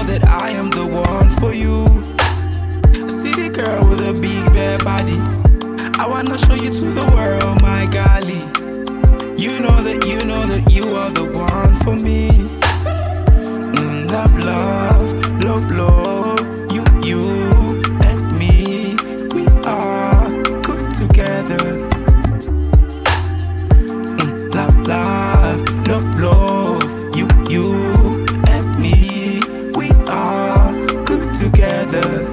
know that I am the one for you. A city girl with a big bad body. I wanna show you to the world, my golly. You know that you are the one for me. Love, love, love, love. You and me, we are good together. Love, love, love, love. You and me, we are good together.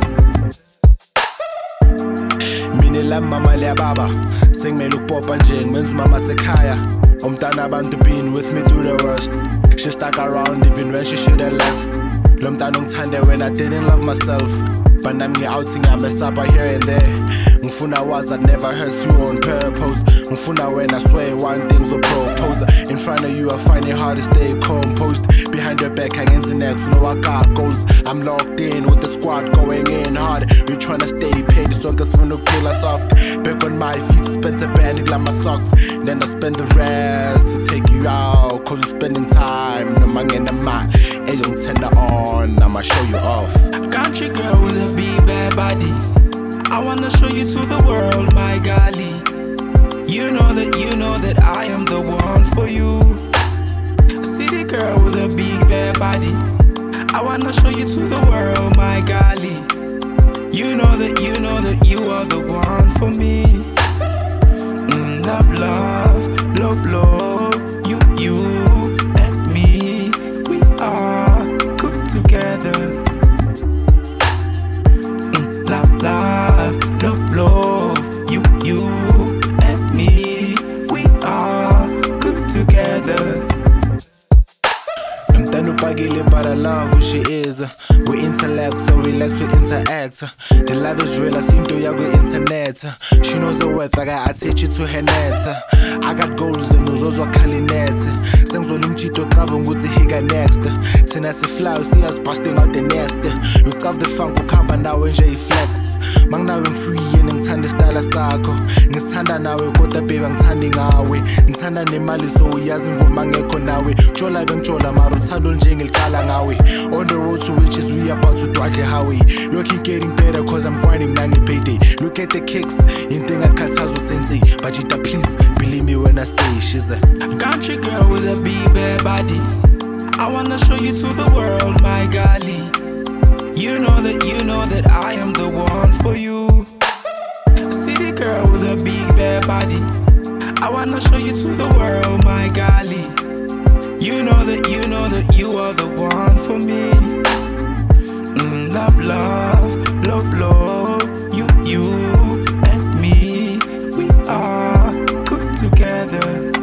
Mine la mama le baba, sing me look pop and jing, men's mama sekaya. Umtana abantu been with me through the worst. She stuck around even when she should've left. Lomtana ngithande when I didn't love myself. But now me outing, I mess up here and there. Ngfuna was I'd never hurt you on purpose. Ngfuna when I swear one thing's a propose. In front of you I find it hard to stay composed. Behind your back against the next, you know I got goals. I'm locked in with the squad going in hard. We tryna stay paid, so cause for no kill us off. Back on my feet, spend the bandit like my socks. Then I spend the rest to take you out. Cause we're spending time, no man in the mat. Hey, young tender on, I'ma show you off. Country girl with a big bad body. I wanna show you to the world, my golly. You know that I am the one for you. A city girl with a big bad body. I wanna show you to the world, my golly. You know that you are the one for me. Love, love, love, love. You and me, we are good together. Love, love, love, love. You and me, we are good together. Mtano pagile para love who she is. We intellect, so we like to interact. The love is real, I seem to ya go internet. She knows the worth, I take you to her net. I got goals and those are calling net. Sengs will umchito cover nguzi higa next. Tina si fly, see us busting out the nest. You cover the funk, ukamba now and J flex. Mang now I'm free and ngithanda style sakho. Ngithanda nawe kodwa baby ngithanda ngawe. Ngithanda nemali so uyazi ngoma ngekho nawe. Jola bengjola mara uthando njengelicala ngawe. On the road to riches we about to drive the highway. Looking getting better cause I'm grinding nange payday. Look at the kicks, inting akhathazo sensei. Bajita please believe me when I say she's a country girl with a big bad body. I wanna show you to the world, my golly. You know that I am the one for you. A city girl with a big bad body. I wanna show you to the world, my golly. You know that you are the one for me. Love, love, love, love. You and me, we are good together.